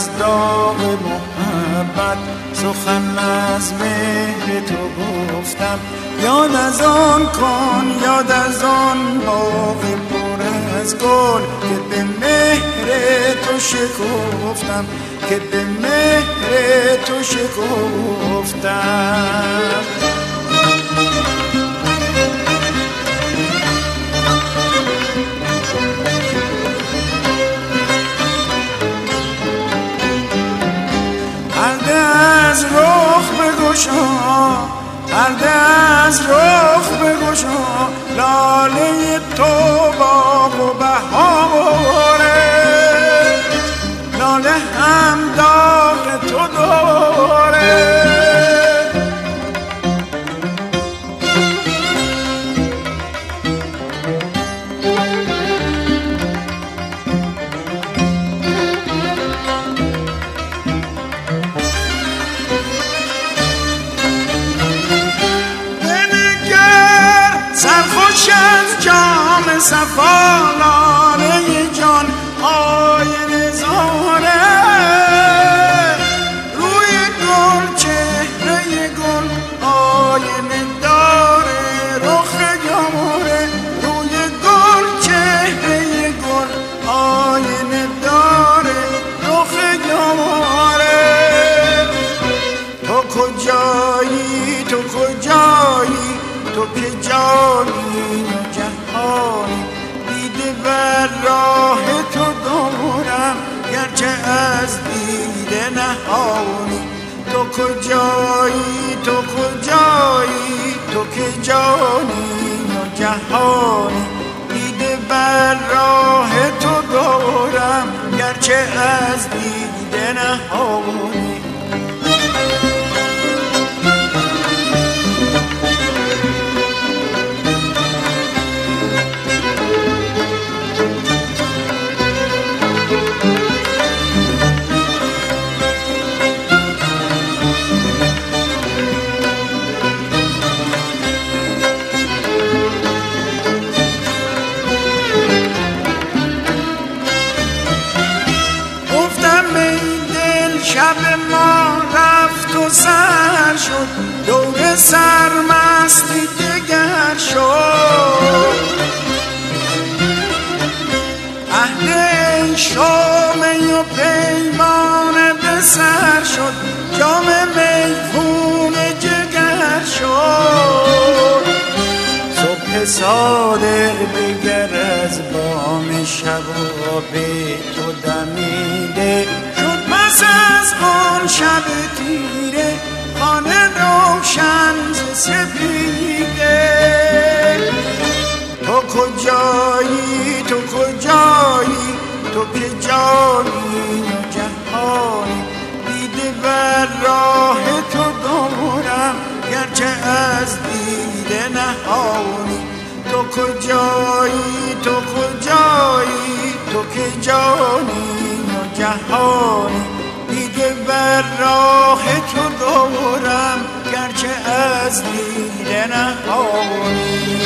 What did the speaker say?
از داغ محبت سخن از مهر تو گفتم. یاد از آن کن، یاد از آن باغ پر از گل که به مهر تو شکفتم، که به مهر تو شکفتم. پرده از رخ بگشا، پرده از رخ بگشا، لاله تو باغ و بهاره، لاله هم داغ تو داره. سرخوش از جام صفا، لاله جان آینه زاره، روی گل چهره گل آینه داره، رخ یاموره، روی گل چهره گل آینه داره، رخ یاموره. تو کجایی، تو کجایی، تو که جانی و جهانی، دیده بر راه تو دارم گرچه از دیده نهانی. تو کجایی، تو کجایی، تو که جانی و جهانی، دیده بر راه تو دارم گرچه از دیده نهانی. شب ما رفت و سر شد، دور سرمستی دگر شد. عهد شام و پیمان به سر شد، جام میخون جگر شد. صبح صادق دیگر از بام شباب تو دمیده شد، پس از آن شب تیره خانه روشن ز سپیده. تو کجایی، تو کجایی، تو که جانی و جهانی، دیده بر راه تو دارم گرچه از دیده نهانی. تو کجایی، تو کجایی، تو که جانی و جهانی، دیده بر راه تو دارم گرچه از دیده نهانی.